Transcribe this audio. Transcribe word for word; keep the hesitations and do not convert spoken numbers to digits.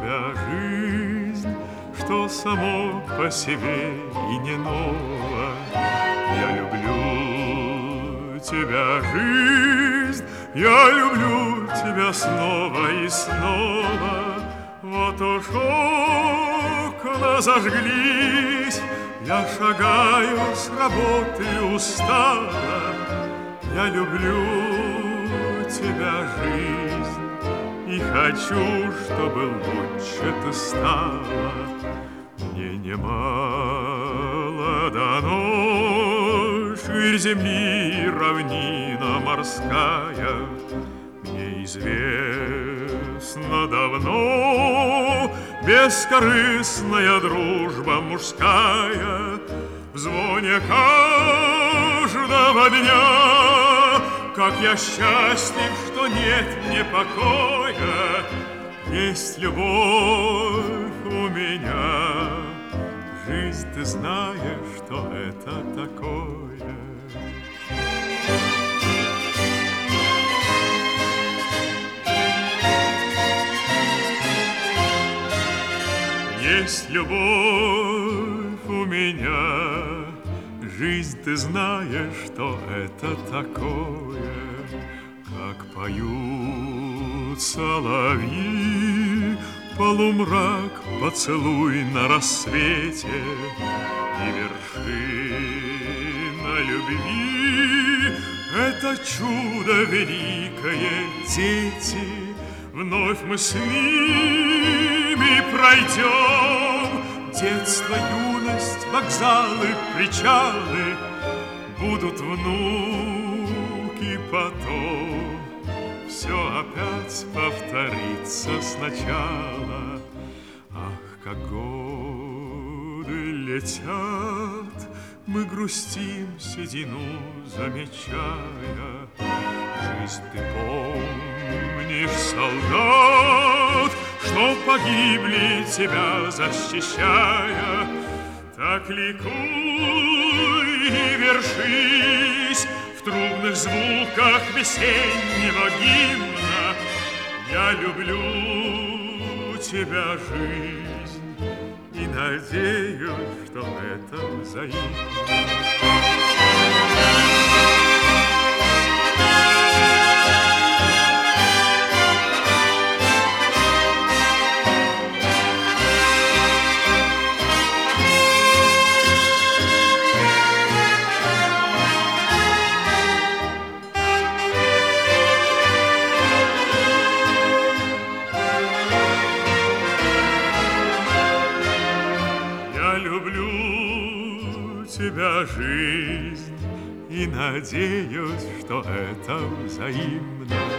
тебя жизнь, что само по себе и не ново. Я люблю тебя, жизнь, я люблю тебя снова и снова. Вот уж окна зажглись, я шагаю с работы устала. Я люблю тебя, жизнь, и хочу, чтобы лучше ты стала. Мне немало дано ширь земли, равнина морская. Мне известно давно бескорыстная дружба мужская. В звоне каждого дня, как я счастлив, что нет мне покоя. Есть любовь у меня, жизнь, ты знаешь, что это такое. Есть любовь у меня, жизнь, ты знаешь, что это такое. Как поют соловьи, полумрак, поцелуй на рассвете, и вершина любви — это чудо великое, дети. Вновь мы с ними пройдем детство, юность, вокзалы, причалы. Будут внуки потом, все опять повторится сначала. Ах, как годы летят, мы грустим, седину замечая. Жизнь, ты помнишь, солдат, что погибли, тебя защищая. Так ликуй и вершись в трубных звуках весеннего гимна. Я люблю тебя, жизнь, и надеюсь, что это взаимно. Тебя, жизнь, и надеюсь, что это взаимно.